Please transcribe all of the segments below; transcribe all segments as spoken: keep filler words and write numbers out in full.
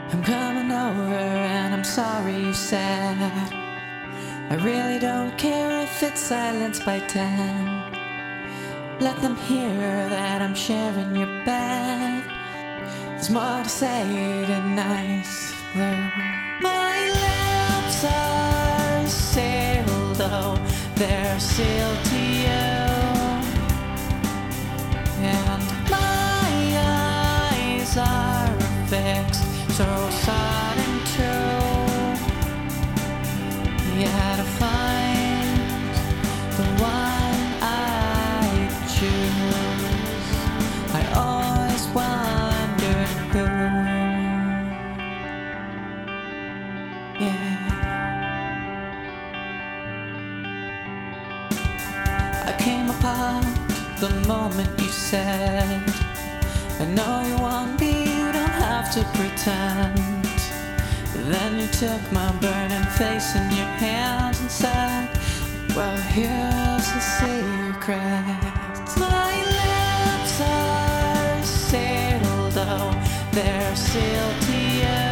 I'm coming over and I'm sorry you said I really don't care if it's silence by ten. Let them hear that I'm sharing your bed. There's more to say tonight, blue. My lips are sealed, though they're sealed to you. And my eyes are fixed, so sad and true. Yeah, to find the one I choose, I always wondered who. Yeah, I came apart the moment you said, I know you want me, you don't have to pretend. Then you took my burning face in your hands and said, well, here's the secret. My lips are sealed, though they're sealed to you.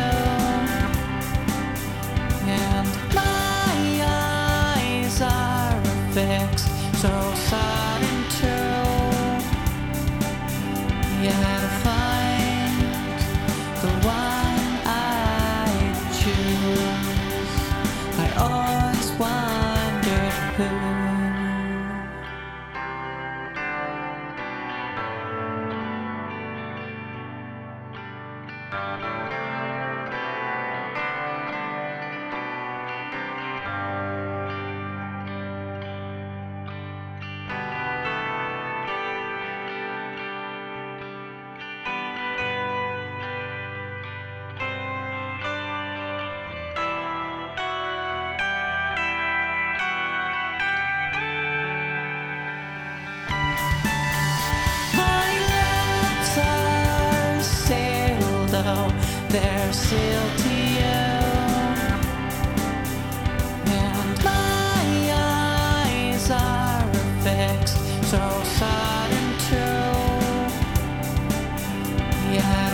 And my eyes are fixed, so sad and true. Yeah, to find the one I choose, I always wondered who. They're sealed to you. And my eyes are fixed, so sad and true. Yeah.